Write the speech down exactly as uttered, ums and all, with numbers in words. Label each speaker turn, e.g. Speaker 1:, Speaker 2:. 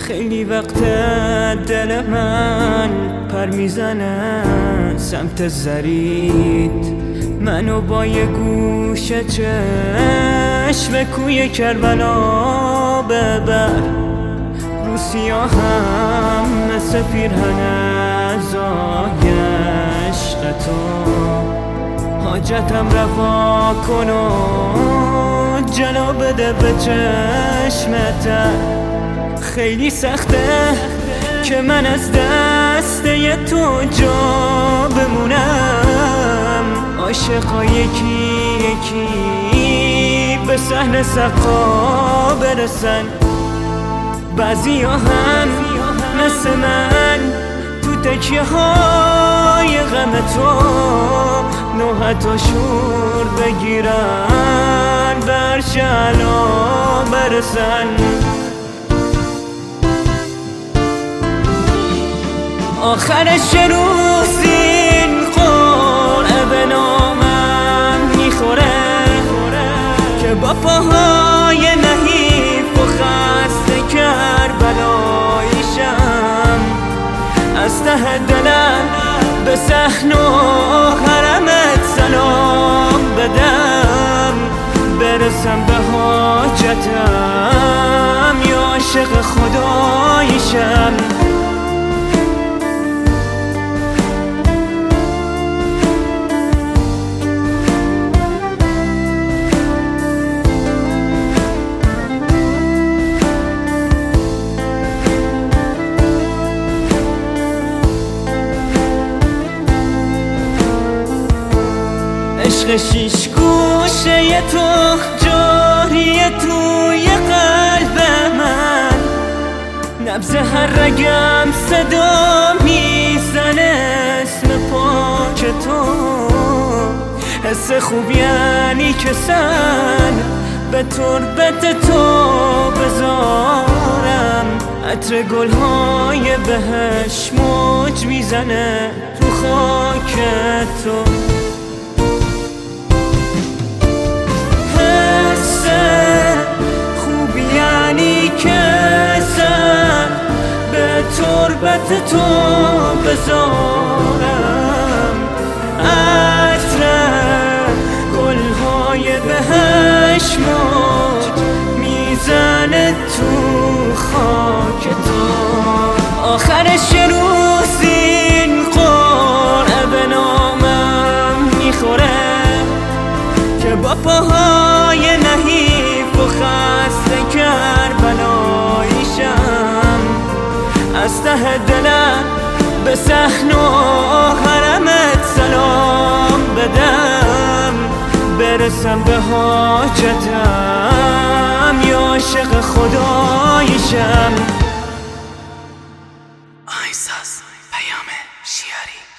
Speaker 1: خیلی وقت دل من پر میزنه سمت زرید، منو با یه گوش چشم کوی کربلا ببر. رو سیاهم مثل پیرهن ازای عشق تو، حاجتم رفا کن و جلو بده به چشمت. خیلی سخته که من از دسته تو جا بمونم، عاشقا یکی یکی به صحن سقا برسن. بعضی ها هم مثل من تو تکیه های غم تو نوحت و شور بگیرن، بر شعلا برسن. آخرش روز این قرعه به نامم میخوره که با پاهای نحیف و خسته کربلاییشم، از ته دلم به صحن و حرمت سلام بدم، برسم به حاجتم یا عاشق خداییشم. عشق شیش گوشه تو جاری توی قلب من، نبض هر رگم صدا میزنه اسم پاک تو. حس خوب یعنی که سن به تربت تو بذارم، عطر گلهای بهش موج میزنه تو خاک تو. تربت تو بذارم، عطر گلهای بهش موج میزنه تو خاک تو. آخرش روز این قرعه به نامم میخوره که با پاهای نحیف و خسته کربلاییشم، از ته دلم به صحن و حرمت سلام بدم، برسم به حاجتم یا عاشق خداییشم.
Speaker 2: آهنگساز پیام شیاری.